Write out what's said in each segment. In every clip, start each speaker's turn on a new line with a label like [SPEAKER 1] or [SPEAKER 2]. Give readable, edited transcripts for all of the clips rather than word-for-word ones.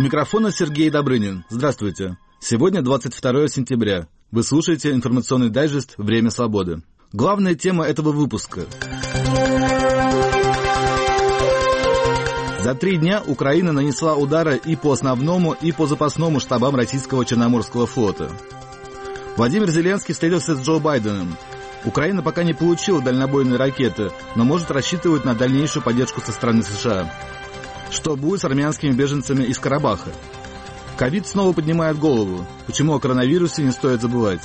[SPEAKER 1] микрофона Сергей Добрынин. Здравствуйте. Сегодня 22 сентября. Вы слушаете информационный дайджест «Время свободы». Главная тема этого выпуска. За 3 дня Украина нанесла удары и по основному, и по запасному штабам российского Черноморского флота. Владимир Зеленский встретился с Джо Байденом. Украина пока не получила дальнобойные ракеты, но может рассчитывать на дальнейшую поддержку со стороны США. Что будет с армянскими беженцами из Карабаха? Ковид снова поднимает голову. Почему о коронавирусе не стоит забывать?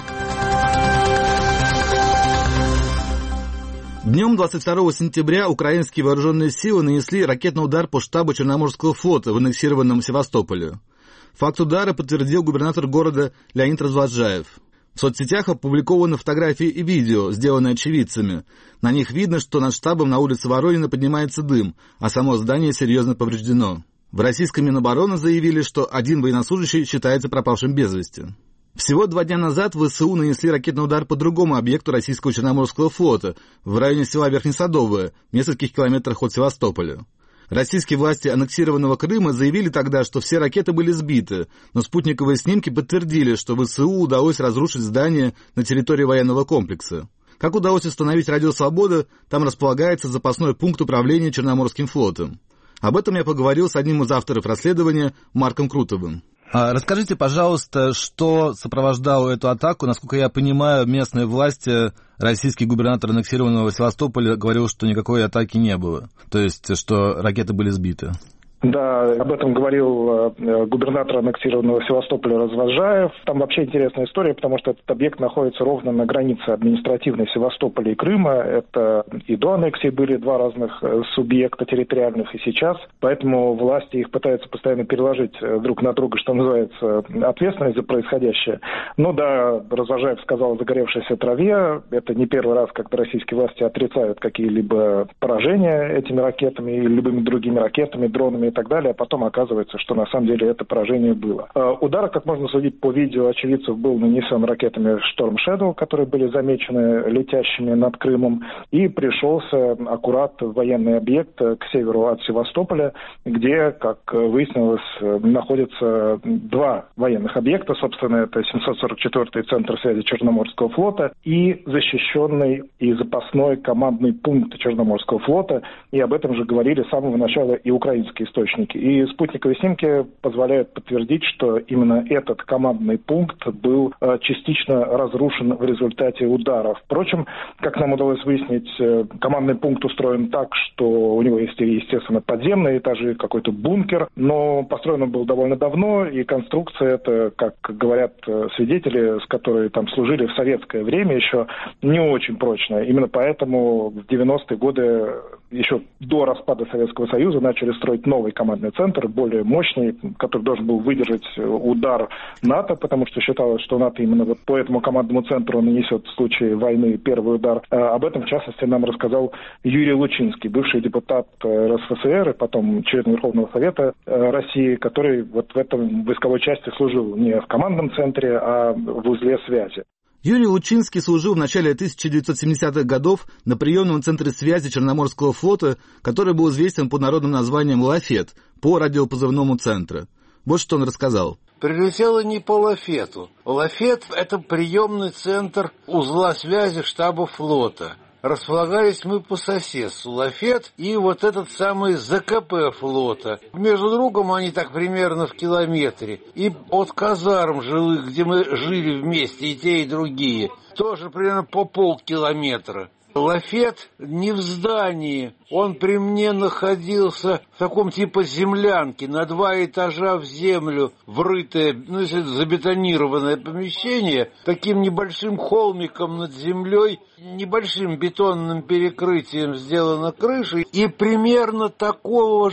[SPEAKER 1] Днем 22 сентября украинские вооруженные силы нанесли ракетный удар по штабу Черноморского флота в аннексированном Севастополе. Факт удара подтвердил губернатор города Леонид Развозжаев. В соцсетях опубликованы фотографии и видео, сделанные очевидцами. На них видно, что над штабом на улице Воронина поднимается дым, а само здание серьезно повреждено. В российском Минобороны заявили, что один военнослужащий считается пропавшим без вести. Всего 2 дня назад ВСУ нанесли ракетный удар по другому объекту российского Черноморского флота в районе села Верхнесадовое, в нескольких километрах от Севастополя. Российские власти аннексированного Крыма заявили тогда, что все ракеты были сбиты, но спутниковые снимки подтвердили, что ВСУ удалось разрушить здание на территории военного комплекса. Как удалось установить Радио Свобода, там располагается запасной пункт управления Черноморским флотом. Об этом я поговорил с одним из авторов расследования Марком Крутовым. Расскажите, пожалуйста, что сопровождало эту атаку? Насколько я понимаю, местные власти, российский губернатор аннексированного Севастополя говорил, что никакой атаки не было, то есть, что ракеты были сбиты.
[SPEAKER 2] Да, об этом говорил губернатор аннексированного Севастополя Развозжаев. Там вообще интересная история, потому что этот объект находится ровно на границе административной Севастополя и Крыма. Это и до аннексии были 2 разных субъекта территориальных, и сейчас. Поэтому власти их пытаются постоянно переложить друг на друга, что называется, ответственность за происходящее. Ну да, Развозжаев сказал о загоревшейся траве. Это не первый раз, когда российские власти отрицают какие-либо поражения этими ракетами или любыми другими ракетами, дронами и так далее, а потом оказывается, что на самом деле это поражение было. Удар, как можно судить по видео очевидцев, был нанесен ракетами Storm Shadow, которые были замечены летящими над Крымом, и пришелся аккурат в военный объект к северу от Севастополя, где, как выяснилось, находятся 2 военных объекта. Собственно, это 744-й Центр связи Черноморского флота и защищенный и запасной командный пункт Черноморского флота. И об этом же говорили с самого начала и украинские источники. И спутниковые снимки позволяют подтвердить, что именно этот командный пункт был частично разрушен в результате удара. Впрочем, как нам удалось выяснить, командный пункт устроен так, что у него есть, естественно, подземные этажи, какой-то бункер, но построен он был довольно давно, и конструкция эта, как говорят свидетели, с которыми там служили в советское время, еще не очень прочная. Именно поэтому в 90-е годы, еще до распада Советского Союза, начали строить новый командный центр, более мощный, который должен был выдержать удар НАТО, потому что считалось, что НАТО именно вот по этому командному центру нанесет в случае войны первый удар. Об этом, в частности, нам рассказал Юрий Лучинский, бывший депутат РСФСР и потом член Верховного Совета России, который вот в этом войсковой части служил не в командном центре, а в узле связи.
[SPEAKER 1] Юрий Лучинский служил в начале 1970-х годов на приемном центре связи Черноморского флота, который был известен под народным названием «Лафет» по радиопозывному центра. Вот что он рассказал.
[SPEAKER 3] Прилетело не по Лафету. Лафет – это приемный центр узла связи штаба флота. Располагались мы по соседству, Лафет и вот этот самый ЗКП флота. Между другом они так примерно в километре. И от казарм жилых, где мы жили вместе, и те, и другие, тоже примерно по полкилометра. Лафет не в здании, он при мне находился в таком типа землянке, на 2 этажа в землю врытое, если это забетонированное помещение, таким небольшим холмиком над землей, небольшим бетонным перекрытием сделана крыша, и примерно такого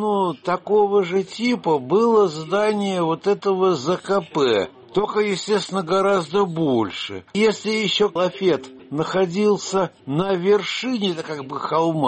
[SPEAKER 3] же типа было здание вот этого ЗКП. Только, естественно, гораздо больше. Если еще Лафет находился на вершине, это как бы холма,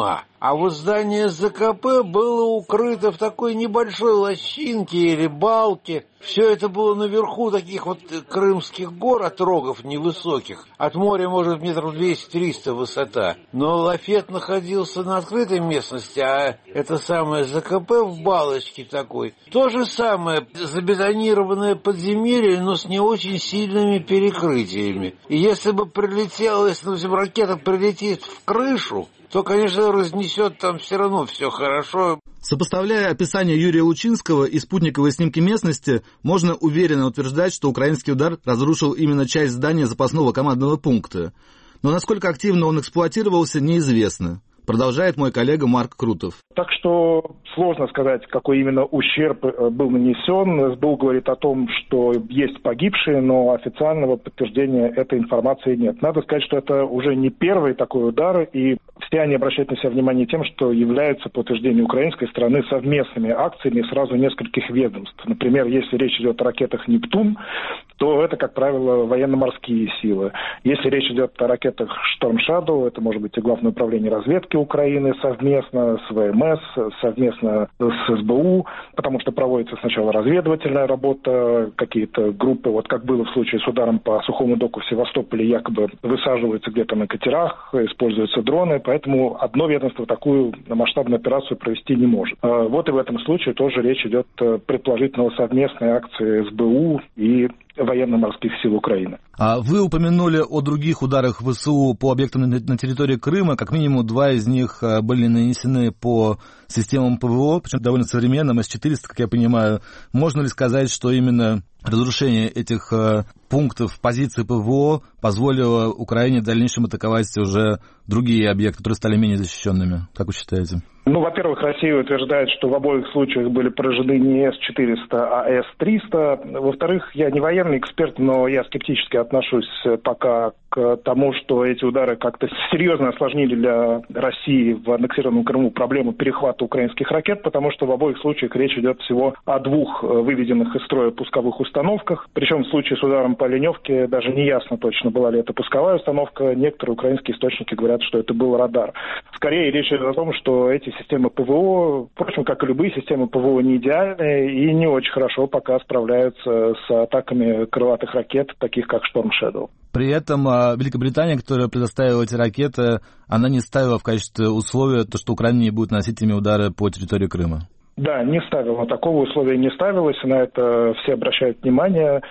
[SPEAKER 3] А вот здание ЗКП было укрыто в такой небольшой лощинке или балке. Все это было наверху таких вот крымских гор, отрогов невысоких. От моря, может, метров 200-300 высота. Но лафет находился на открытой местности, а это самое ЗКП в балочке такой. То же самое, забетонированное подземелье, но с не очень сильными перекрытиями. И если бы прилетела, если, допустим, ракета прилетит в крышу, то, конечно, разнесет там все равно все хорошо.
[SPEAKER 1] Сопоставляя описание Юрия Лучинского и спутниковые снимки местности, можно уверенно утверждать, что украинский удар разрушил именно часть здания запасного командного пункта. Но насколько активно он эксплуатировался, неизвестно. Продолжает мой коллега Марк Крутов.
[SPEAKER 2] Так что сложно сказать, какой именно ущерб был нанесен. СБУ говорит о том, что есть погибшие, но официального подтверждения этой информации нет. Надо сказать, что это уже не первый такой удар, и все они обращают на себя внимание тем, что являются, по утверждению украинской стороны, совместными акциями сразу нескольких ведомств. Например, если речь идет о ракетах «Нептун», то это, как правило, военно-морские силы. Если речь идет о ракетах «Шторм Шадоу», это может быть и Главное управление разведки Украины совместно с ВМС, совместно с СБУ, потому что проводится сначала разведывательная работа, какие-то группы, вот как было в случае с ударом по сухому доку в Севастополе, якобы высаживаются где-то на катерах, используются дроны, поэтому одно ведомство такую масштабную операцию провести не может. Вот и в этом случае тоже речь идет предположительно о совместной акции СБУ и военно-морских сил Украины.
[SPEAKER 1] А вы упомянули о других ударах ВСУ по объектам на территории Крыма. Как минимум 2 из них были нанесены по системам ПВО, причем довольно современным, С-400, как я понимаю. Можно ли сказать, что именно разрушение этих пунктов позиций ПВО позволило Украине в дальнейшем атаковать уже другие объекты, которые стали менее защищенными? Как вы считаете?
[SPEAKER 2] Во-первых, Россия утверждает, что в обоих случаях были поражены не С-400, а С-300. Во-вторых, я не военный эксперт, но я скептически отношусь пока к тому, что эти удары как-то серьезно осложнили для России в аннексированном Крыму проблему перехвата украинских ракет, потому что в обоих случаях речь идет всего о 2 выведенных из строя пусковых установках. Причем в случае с ударом по Оленевке даже не ясно точно, была ли это пусковая установка. Некоторые украинские источники говорят, что это был радар. Скорее речь идет о том, что эти системы ПВО, впрочем, как и любые системы ПВО, не идеальные и не очень хорошо пока справляются с атаками крылатых ракет, таких как «Шторм Шэдоу».
[SPEAKER 1] При этом Великобритания, которая предоставила эти ракеты, она не ставила в качестве условия то, что Украина не будет наносить ими удары по территории Крыма.
[SPEAKER 2] Да, не ставила. Такого условия не ставилось, на это все обращают внимание.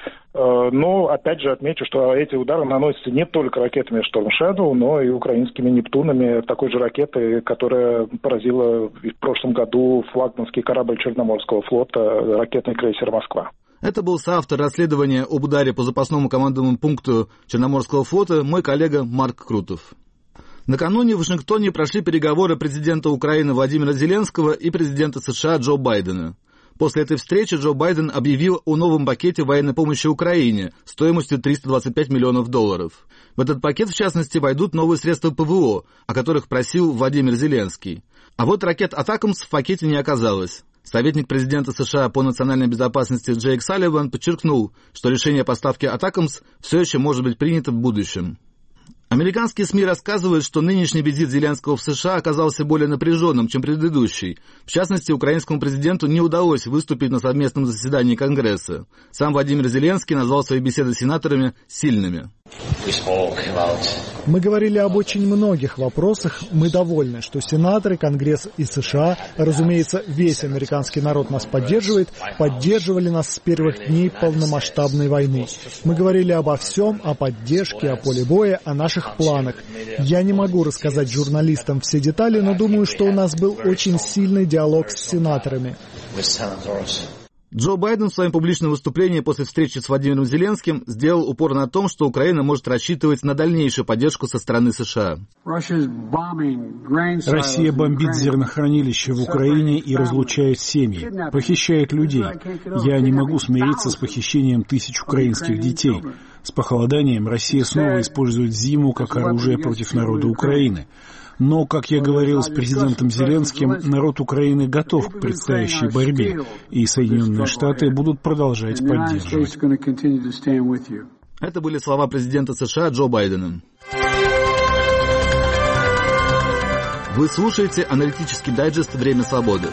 [SPEAKER 2] Но, опять же, отмечу, что эти удары наносятся не только ракетами «Шторм Шэдоу», но и украинскими «Нептунами», такой же ракеты, которая поразила в прошлом году флагманский корабль Черноморского флота, ракетный крейсер «Москва».
[SPEAKER 1] Это был соавтор расследования об ударе по запасному командному пункту Черноморского флота мой коллега Марк Крутов. Накануне в Вашингтоне прошли переговоры президента Украины Владимира Зеленского и президента США Джо Байдена. После этой встречи Джо Байден объявил о новом пакете военной помощи Украине стоимостью $325 миллионов. В этот пакет, в частности, войдут новые средства ПВО, о которых просил Владимир Зеленский. А вот ракет «Атакамс» в пакете не оказалось. Советник президента США по национальной безопасности Джейк Салливан подчеркнул, что решение о поставке «Атакамс» все еще может быть принято в будущем. Американские СМИ рассказывают, что нынешний визит Зеленского в США оказался более напряженным, чем предыдущий. В частности, украинскому президенту не удалось выступить на совместном заседании Конгресса. Сам Владимир Зеленский назвал свои беседы с сенаторами «сильными».
[SPEAKER 4] Мы говорили об очень многих вопросах. Мы довольны, что сенаторы, Конгресс и США, разумеется, весь американский народ нас поддерживали нас с первых дней полномасштабной войны. Мы говорили обо всем, о поддержке, о поле боя, о наших планах. Я не могу рассказать журналистам все детали, но думаю, что у нас был очень сильный диалог с сенаторами.
[SPEAKER 1] Джо Байден в своем публичном выступлении после встречи с Владимиром Зеленским сделал упор на том, что Украина может рассчитывать на дальнейшую поддержку со стороны США.
[SPEAKER 5] Россия бомбит зернохранилища в Украине и разлучает семьи, похищает людей. Я не могу смириться с похищением тысяч украинских детей. С похолоданием Россия снова использует зиму как оружие против народа Украины. Но, как я говорил с президентом Зеленским, народ Украины готов к предстоящей борьбе, и Соединенные Штаты будут продолжать поддерживать.
[SPEAKER 1] Это были слова президента США Джо Байдена. Вы слушаете аналитический дайджест «Время свободы».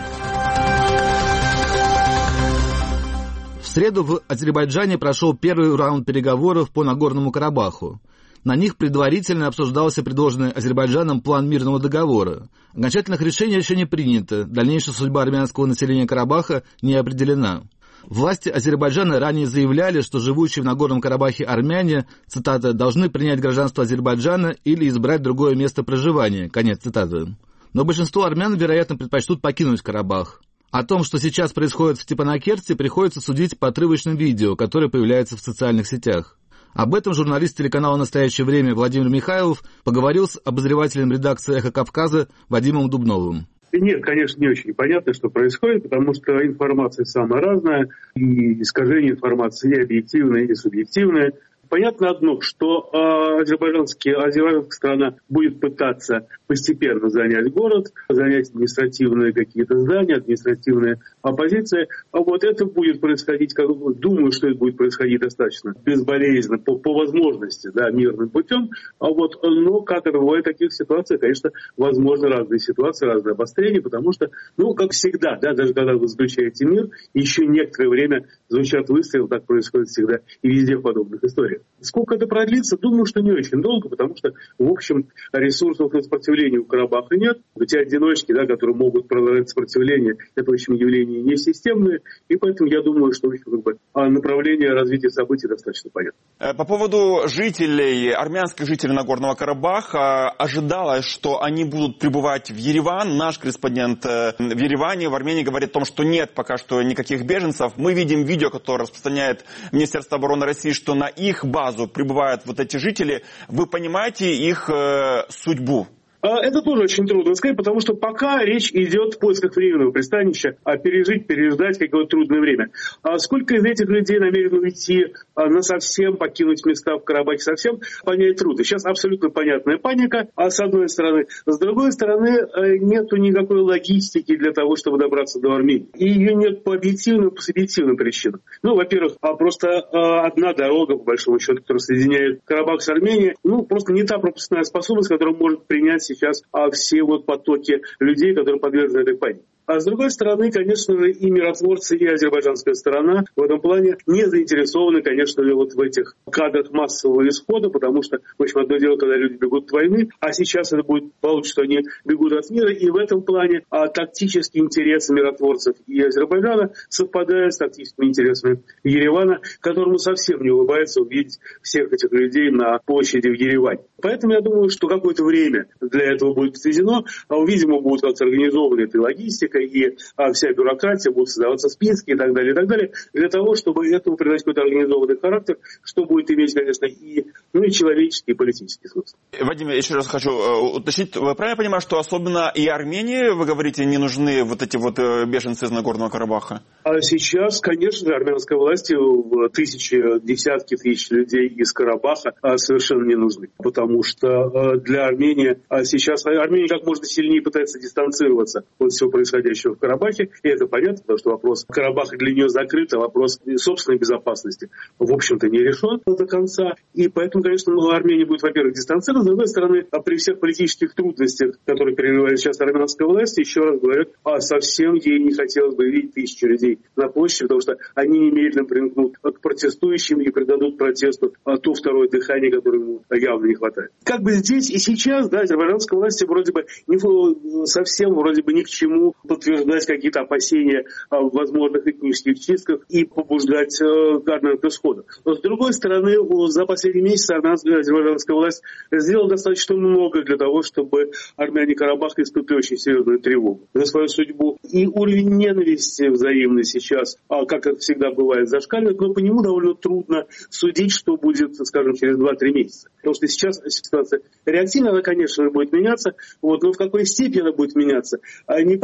[SPEAKER 1] В среду в Азербайджане прошел первый раунд переговоров по Нагорному Карабаху. На них предварительно обсуждался предложенный Азербайджаном план мирного договора. Окончательных решений еще не принято, дальнейшая судьба армянского населения Карабаха не определена. Власти Азербайджана ранее заявляли, что живущие в Нагорном Карабахе армяне, цитата, «должны принять гражданство Азербайджана или избрать другое место проживания», конец цитаты. Но большинство армян, вероятно, предпочтут покинуть Карабах. О том, что сейчас происходит в Степанакерте, приходится судить по отрывочным видео, которые появляются в социальных сетях. Об этом журналист телеканала «Настоящее время» Владимир Михайлов поговорил с обозревателем редакции «Эхо Кавказа» Вадимом Дубновым.
[SPEAKER 6] Нет, конечно, не очень понятно, что происходит, потому что информация самая разная, и искажение информации и объективное, и субъективное. Понятно одно, что азербайджанская сторона будет пытаться постепенно занять город, занять административные какие-то здания, административные оппозиции. А вот это будет происходить, думаю, что это будет происходить достаточно безболезненно, по возможности, да, мирным путем. Но как это бывает в таких ситуациях, конечно, возможны разные ситуации, разные обострения, потому что, как всегда, да, даже когда вы заключаете мир, еще некоторое время звучат выстрелы, так происходит всегда и везде в подобных историях. Сколько это продлится, думаю, что не очень долго, потому что, в общем, ресурсов на сопротивление у Карабаха нет. Те одиночки, да, которые могут продолжать сопротивление, это, в общем, явления не системные, и поэтому я думаю, что, в общем, направление развития событий достаточно понятно.
[SPEAKER 7] По поводу армянских жителей Нагорного Карабаха, ожидалось, что они будут прибывать в Ереван. Наш корреспондент в Ереване, в Армении, говорит о том, что нет пока что никаких беженцев. Мы видим видео, которое распространяет Министерство обороны России, что на их базу прибывают вот эти жители. Вы понимаете их судьбу?
[SPEAKER 6] Это тоже очень трудно сказать, потому что пока речь идет в поисках временного пристанища, переждать какое-то трудное время. А сколько из этих людей намерены уйти насовсем, покинуть места в Карабахе совсем, понять трудно. Сейчас абсолютно понятная паника, с одной стороны. С другой стороны, нету никакой логистики для того, чтобы добраться до Армении. И ее нет по объективным, по субъективным причинам. Во-первых, просто одна дорога, по большому счету, которая соединяет Карабах с Арменией, просто не та пропускная способность, которая может принять сейчас все потоки людей, которые подвержены этой панике. А с другой стороны, конечно же, и миротворцы, и азербайджанская сторона в этом плане не заинтересованы, конечно же, в этих кадрах массового исхода, потому что, в общем, одно дело, когда люди бегут от войны, а сейчас это будет получится, что они бегут от мира, и в этом плане тактические интересы миротворцев и Азербайджана совпадают с тактическими интересами Еревана, которому совсем не улыбается увидеть всех этих людей на площади в Ереване. Поэтому я думаю, что какое-то время для этого будет отведено, видимо, будет как-то организована эта логистика, и вся бюрократия, будут создаваться списки и так далее, для того, чтобы этому придать какой-то организованный характер, что будет иметь, конечно, и человеческий, и политический смысл.
[SPEAKER 7] Вадим, я еще раз хочу уточнить, вы правильно понимаете, что особенно и Армении, вы говорите, не нужны вот эти беженцы из Нагорного Карабаха? А
[SPEAKER 6] сейчас, конечно, армянской власти десятки тысяч людей из Карабаха совершенно не нужны, потому что для Армении сейчас Армения как можно сильнее пытается дистанцироваться от всего происходящего в Карабахе, и это понятно, потому что вопрос Карабаха для нее закрыт, а вопрос собственной безопасности, в общем-то, не решен до конца, и поэтому, конечно, Армения будет, во-первых, дистанцироваться, с другой стороны, при всех политических трудностях, которые переживает сейчас армянская власть, еще раз говорю, совсем ей не хотелось бы видеть тысячи людей на площади, потому что они немедленно примкнут к протестующим и придадут протесту то второе дыхание, которое ему явно не хватает. Как бы здесь и сейчас, да, азербайджанской власти вроде бы совсем ни к чему подтверждать какие-то опасения о возможных этнических чистках и побуждать к армянам к исходу. Но с другой стороны, за последние месяцы азербайджанская власть сделала достаточно много для того, чтобы армяне Карабаха испытывали очень серьезную тревогу за свою судьбу. И уровень ненависти взаимный сейчас, как это всегда бывает, зашкаливает, но по нему довольно трудно судить, что будет, скажем, через 2-3 месяца. Потому что сейчас ситуация реактивна, она, конечно, будет меняться, но в какой степени она будет меняться, непонятно,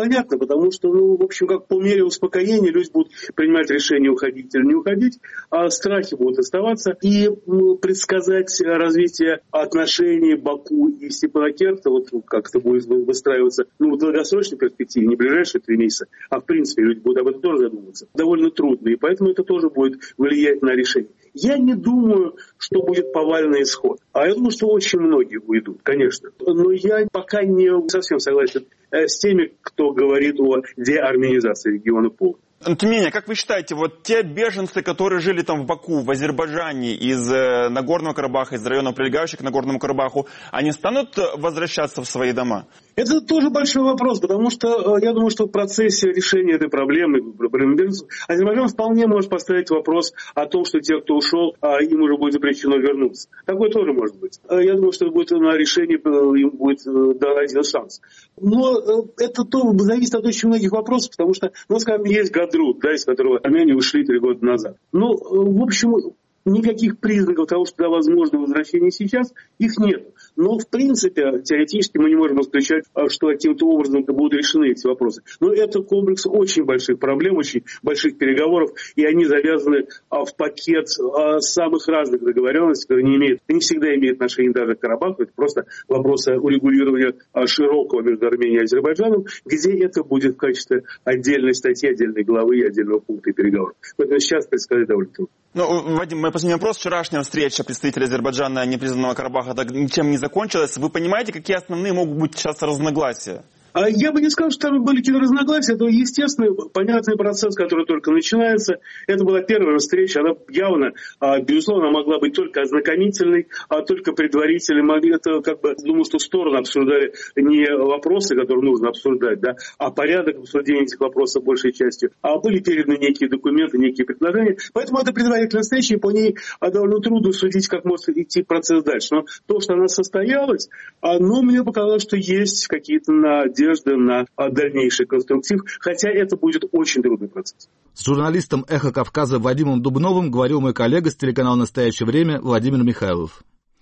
[SPEAKER 6] потому что, в общем, как по мере успокоения люди будут принимать решение, уходить или не уходить, а страхи будут оставаться. И предсказать развитие отношений Баку и Степанакерта, вот как это будет выстраиваться, в долгосрочной перспективе, не в ближайшие 3 месяца, а в принципе люди будут об этом тоже задумываться, довольно трудно. И поэтому это тоже будет влиять на решение. Я не думаю, что будет повальный исход. А я думаю, что очень многие уйдут, конечно. Но я пока не совсем согласен с теми, кто говорит о деарменизации региона полностью.
[SPEAKER 7] Тем не менее, как вы считаете, вот те беженцы, которые жили там в Баку, в Азербайджане, из Нагорного Карабаха, из районов, прилегающих к Нагорному Карабаху, они станут возвращаться в свои дома?
[SPEAKER 6] Это тоже большой вопрос, потому что я думаю, что в процессе решения этой проблемы Азербайджан вполне может поставить вопрос о том, что те, кто ушел, им уже будет запрещено вернуться. Такое тоже может быть. Я думаю, что будет на решение, им будет дан один шанс. Но это зависит от очень многих вопросов, потому что, скажем, есть Гадруд, из которого армяне ушли 3 года назад. В общем, никаких признаков того, что возможно возвращение сейчас, их нет. Но, в принципе, теоретически мы не можем исключать, что каким-то образом будут решены эти вопросы. Но это комплекс очень больших проблем, очень больших переговоров, и они завязаны в пакет самых разных договоренностей, которые не всегда имеют отношение даже к Карабаху. Это просто вопросы урегулирования широкого между Арменией и Азербайджаном, где это будет в качестве отдельной статьи, отдельной главы и отдельного пункта переговоров. Поэтому сейчас предсказать довольно трудно.
[SPEAKER 7] Вадим, мой последний вопрос. Вчерашняя встреча представителей Азербайджана и непризнанного Карабаха ничем не закончилась. Вы понимаете, какие основные могут быть сейчас разногласия?
[SPEAKER 6] Я бы не сказал, что там были какие-то разногласия. Это естественный, понятный процесс, который только начинается. Это была первая встреча. Она явно, безусловно, могла быть только ознакомительной, только предварительной. Это, думаю, что стороны обсуждали не вопросы, которые нужно обсуждать, а порядок обсуждения этих вопросов большей частью. А были переданы некие документы, некие предложения. Поэтому это предварительная встреча, и по ней довольно трудно судить, как может идти процесс дальше. Но то, что она состоялась, мне показалось, что есть какие-то надежды на дальнейший конструктив, хотя это будет очень трудный процесс.
[SPEAKER 1] С журналистом «Эхо Кавказа» Вадимом Дубновым говорил мой коллега с телеканала «Настоящее время» Владимир Михайлов.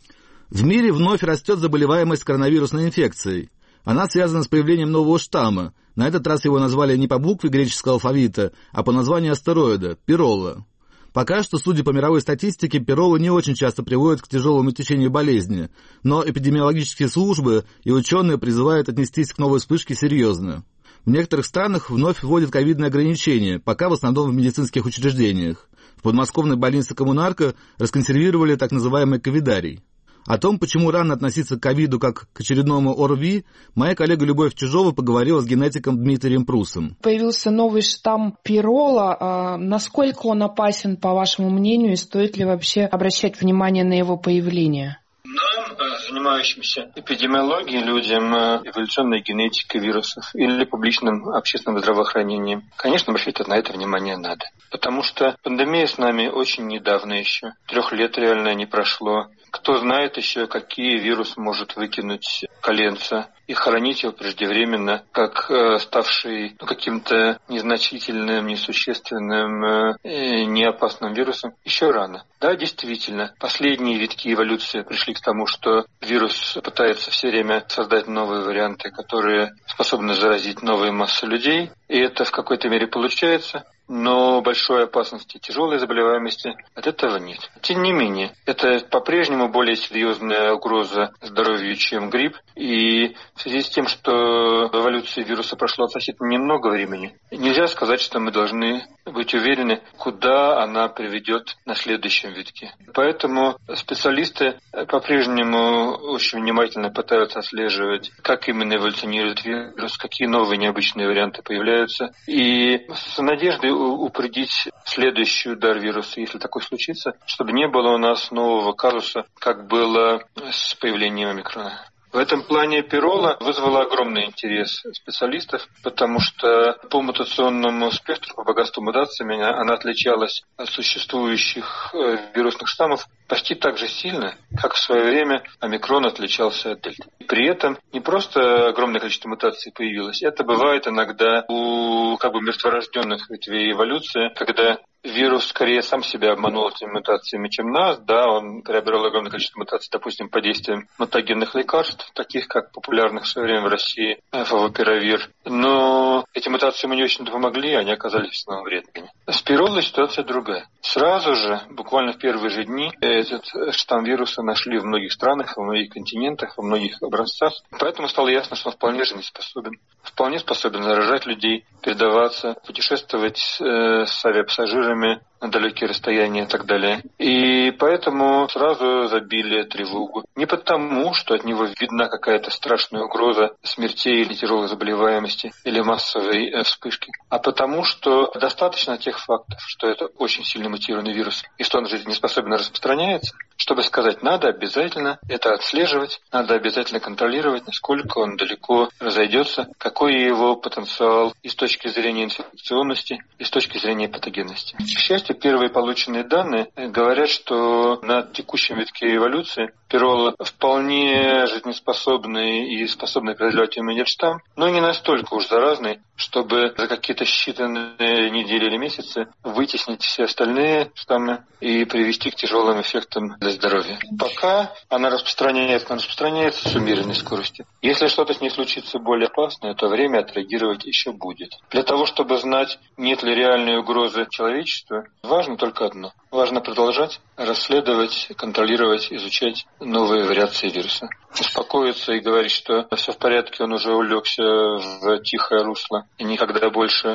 [SPEAKER 1] В мире вновь растет заболеваемость коронавирусной инфекцией. Она связана с появлением нового штамма. На этот раз его назвали не по букве греческого алфавита, а по названию астероида – Пирола. Пока что, судя по мировой статистике, Пирола не очень часто приводит к тяжелому течению болезни, но эпидемиологические службы и ученые призывают отнестись к новой вспышке серьезно. В некоторых странах вновь вводят ковидные ограничения, пока в основном в медицинских учреждениях. В подмосковной больнице «Коммунарка» расконсервировали так называемый ковидарий. О том, почему рано относиться к ковиду как к очередному ОРВИ, моя коллега Любовь Чижова поговорила с генетиком Дмитрием Прусом.
[SPEAKER 8] Появился новый штамм Пирола. Насколько он опасен, по вашему мнению, и стоит ли вообще обращать внимание на его появление?
[SPEAKER 9] Нам, занимающимся эпидемиологией, людям, эволюционной генетикой вирусов или публичным общественным здравоохранением, конечно, обращать на это внимание надо. Потому что пандемия с нами очень недавно еще. 3 лет реально не прошло. Кто знает еще, какие вирус может выкинуть коленца и хоронить его преждевременно, как ставший каким-то незначительным, несущественным, неопасным вирусом, еще рано. Да, действительно, последние витки эволюции пришли к тому, что вирус пытается все время создать новые варианты, которые способны заразить новые массы людей, и это в какой-то мере получается. Но большой опасности тяжелой заболеваемости от этого нет. Тем не менее, это по-прежнему более серьезная угроза здоровью, чем грипп. И в связи с тем, что в эволюции вируса прошло относительно немного времени, нельзя сказать, что мы должны быть уверены, куда она приведет на следующем витке. Поэтому специалисты по-прежнему очень внимательно пытаются отслеживать, как именно эволюционирует вирус, какие новые необычные варианты появляются. И с надеждой упредить следующий удар вируса, если такое случится, чтобы не было у нас нового казуса, как было с появлением омикрона. В этом плане Пирола вызвала огромный интерес специалистов, потому что по мутационному спектру, по богатству мутациями она отличалась от существующих вирусных штаммов почти так же сильно, как в свое время омикрон отличался от дельты. При этом не просто огромное количество мутаций появилось, это бывает иногда у мертворожденных ветвей эволюции, когда вирус скорее сам себя обманул этими мутациями, чем нас. Да, он приобрел огромное количество мутаций, допустим, по действием мутагенных лекарств, таких как популярных в свое время в России фавипиравир. Но эти мутации ему не очень помогли, они оказались снова вредными. С пиролой ситуация другая. Сразу же, буквально в первые же дни, этот штамм вируса нашли в многих странах, во многих континентах, во многих образцах. Поэтому стало ясно, что он вполне жизнеспособен. Вполне способен заражать людей, передаваться, путешествовать с авиапассажирами на далекие расстояния и так далее. И поэтому сразу забили тревогу. Не потому, что от него видна какая-то страшная угроза смертей или тяжелой заболеваемости, или массовой вспышки, а потому, что достаточно тех фактов, что это очень сильно мутированный вирус, и что он жизнеспособно распространяется, чтобы сказать, надо обязательно это отслеживать, надо обязательно контролировать, насколько он далеко разойдется, какой его потенциал и с точки зрения инфекционности, и с точки зрения патогенности. К счастью, первые полученные данные говорят, что на текущем витке эволюции пирола вполне жизнеспособный и способный преодолевать иммунитет штамм, но не настолько уж заразный, чтобы за какие-то считанные недели или месяцы вытеснить все остальные штаммы и привести к тяжелым эффектам для здоровья. Пока она распространяется с умеренной скоростью. Если что-то с ней случится более опасное, то время отреагировать еще будет. Для того, чтобы знать, нет ли реальной угрозы человечеству, важно только одно. Важно продолжать расследовать, контролировать, изучать новые вариации вируса. Успокоиться и говорить, что все в порядке, он уже улегся в тихое русло и никогда больше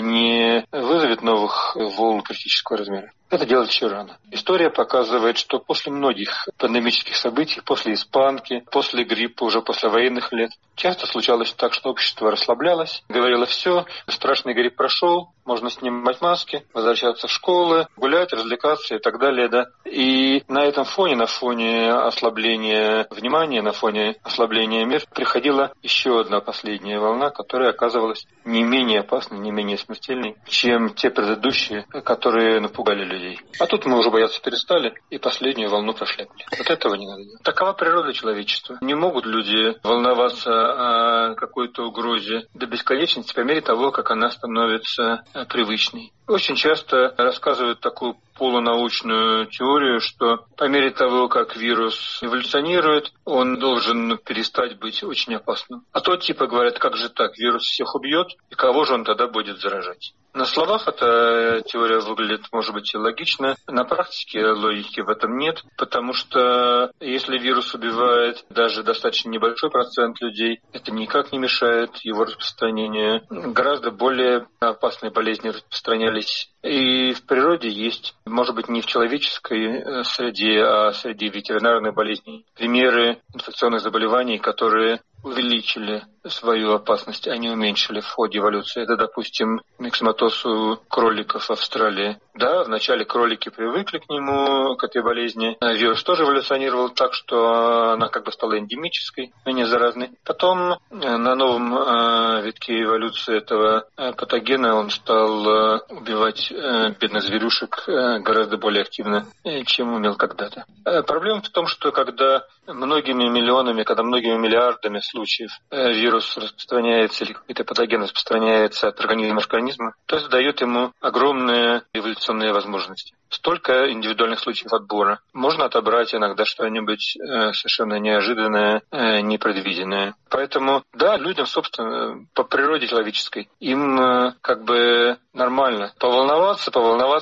[SPEAKER 9] не вызовет новых волн критического размера. Это делать еще рано. История показывает, что после многих пандемических событий, после испанки, после гриппа, уже после военных лет, часто случалось так, что общество расслаблялось, говорило, все, страшный грипп прошел, можно снимать маски, возвращаться в школы, гулять, развлекаться и так далее. Да? И на этом фоне, на фоне ослабления внимания, на фоне ослабления мер, приходила еще одна последняя волна, которая оказывалась не менее опасной, не менее смертельной, чем те предыдущие, которые напугали людей. А тут мы уже бояться перестали и последнюю волну прошляпили. Вот этого не надо делать. Такова природа человечества. Не могут люди волноваться о какой-то угрозе до бесконечности по мере того, как она становится привычной. Очень часто рассказывают такую полунаучную теорию, что по мере того, как вирус эволюционирует, он должен перестать быть очень опасным. А то типа говорят, как же так, вирус всех убьет, и кого же он тогда будет заражать? На словах эта теория выглядит, может быть, и логично. На практике логики в этом нет, потому что если вирус убивает даже достаточно небольшой процент людей, это никак не мешает его распространению. Гораздо более опасные болезни распространялись и в природе есть, может быть, не в человеческой среде, а среди ветеринарных болезней, примеры инфекционных заболеваний, которые увеличили свою опасность, а не уменьшили в ходе эволюции. Это, допустим, миксоматоз у кроликов в Австралии. Да, вначале кролики привыкли к нему, к этой болезни. Вирус тоже эволюционировал так, что она как бы стала эндемической, менее заразной. Потом на новом витке эволюции этого патогена он стал убивать бедных зверюшек гораздо более активно, чем умел когда-то. Проблема в том, что когда многими миллионами, когда многими миллиардами случаев вирус распространяется или какой-то патоген распространяется от организма к организму, то это дает ему огромные эволюционные возможности. Столько индивидуальных случаев отбора. Можно отобрать иногда что-нибудь совершенно неожиданное, непредвиденное. Поэтому, да, людям, собственно, по природе человеческой, им как бы нормально поволноваться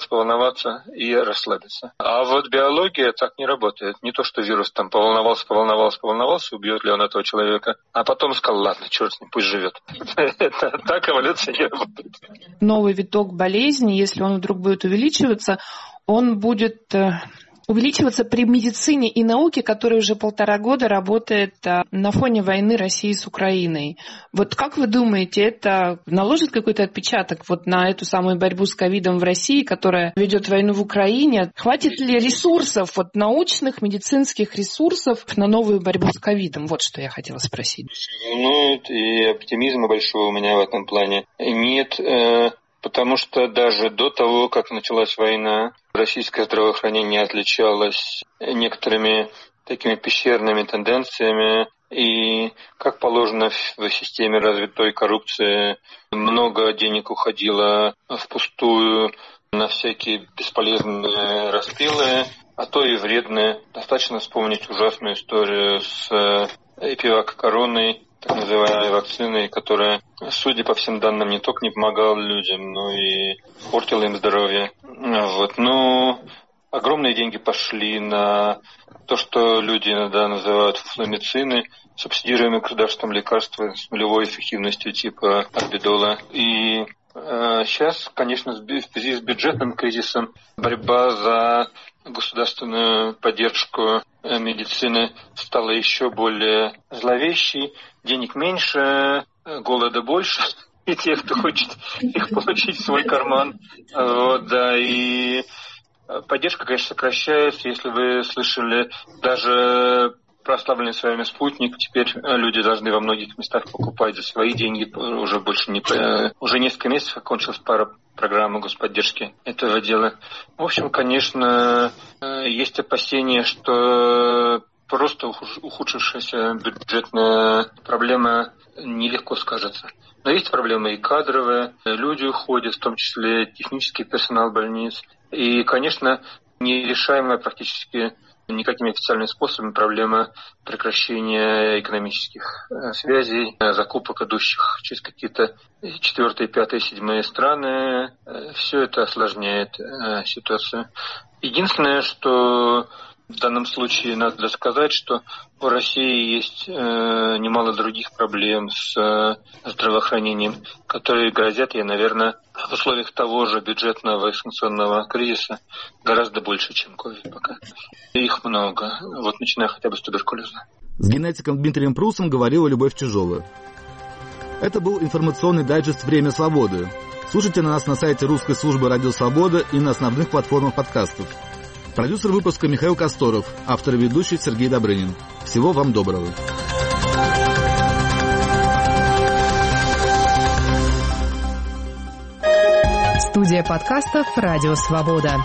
[SPEAKER 9] и расслабиться. А вот биология так не работает. Не то, что вирус там поволновался, убьет ли он этого человека, а потом сказал, ладно, черт с ним, пусть живет. Так эволюция не работает.
[SPEAKER 8] Новый виток болезни, если он вдруг будет увеличиваться, он будет увеличиваться при медицине и науке, которая уже 1,5 года работает на фоне войны России с Украиной. Вот как вы думаете, это наложит какой-то отпечаток вот на эту самую борьбу с ковидом в России, которая ведет войну в Украине? Хватит ли ресурсов, вот научных, медицинских ресурсов на новую борьбу с ковидом? Вот что я хотела спросить.
[SPEAKER 9] Волнует, и оптимизма большого у меня в этом плане нет. Потому что даже до того, как началась война, российское здравоохранение отличалось некоторыми такими пещерными тенденциями. И, как положено в системе развитой коррупции, много денег уходило впустую на всякие бесполезные распилы, а то и вредные. Достаточно вспомнить ужасную историю с эпивак-короной, так называемой вакциной, которая, судя по всем данным, не только не помогала людям, но и портила им здоровье. Огромные деньги пошли на то, что люди иногда называют флумицины, субсидируемые государством лекарства с нулевой эффективностью типа орбидола. И сейчас, конечно, в связи с бюджетным кризисом борьба за государственную поддержку медицины стала еще более зловещей. Денег меньше, голода больше, и те, кто хочет их получить в свой карман. И поддержка, конечно, сокращается. Если вы слышали, даже прославленный с вами «Спутник», теперь люди должны во многих местах покупать за свои деньги. Уже несколько месяцев кончилась пара программы господдержки этого дела. В общем, конечно, есть опасения, что просто ухудшившаяся бюджетная проблема нелегко скажется. Но есть проблемы и кадровые, люди уходят, в том числе технический персонал больниц. И, конечно, нерешаемая практически никакими официальными способами проблема прекращения экономических связей, закупок, идущих через какие-то 4-е, 5-е, 7-е страны. Все это осложняет ситуацию. Единственное, что в данном случае надо сказать, что у России есть немало других проблем с здравоохранением, которые грозят ей, наверное, в условиях того же бюджетного и санкционного кризиса гораздо больше, чем ковид пока. Их много, начиная хотя бы с туберкулеза.
[SPEAKER 1] С генетиком Дмитрием Прусом говорила Любовь Чижова. Это был информационный дайджест «Время свободы». Слушайте нас на сайте русской службы «Радио Свобода» и на основных платформах подкастов. Продюсер выпуска Михаил Косторов, автор и ведущий Сергей Добрынин. Всего вам доброго.
[SPEAKER 10] Студия подкастов «Радио Свобода».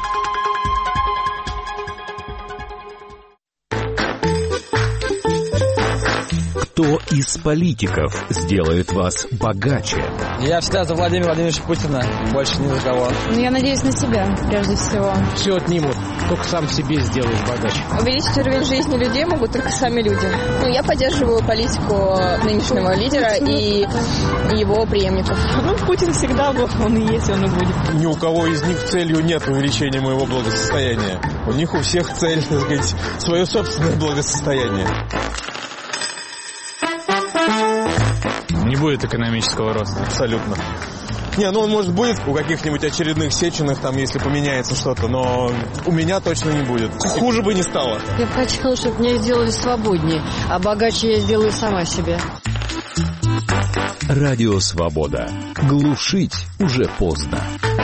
[SPEAKER 11] Кто из политиков сделает вас богаче?
[SPEAKER 12] Я всегда за Владимира Владимировича Путина, больше ни за кого.
[SPEAKER 13] Я надеюсь на себя, прежде всего.
[SPEAKER 14] Все отнимут, только сам себе сделаешь богаче.
[SPEAKER 13] Увеличить уровень жизни людей могут только сами люди. Я поддерживаю политику нынешнего лидера и его преемников.
[SPEAKER 15] Путин всегда был, он и есть, он и будет.
[SPEAKER 16] Ни у кого из них целью нет увеличения моего благосостояния. У них у всех цель, так сказать, свое собственное благосостояние.
[SPEAKER 17] Не будет экономического роста.
[SPEAKER 16] Абсолютно. Он, может, будет у каких-нибудь очередных Сеченых, если поменяется что-то, но у меня точно не будет. Хуже бы не стало.
[SPEAKER 18] Я бы хотела, чтобы меня сделали свободнее, а богаче я сделаю сама себе.
[SPEAKER 11] Радио Свобода. Глушить уже поздно.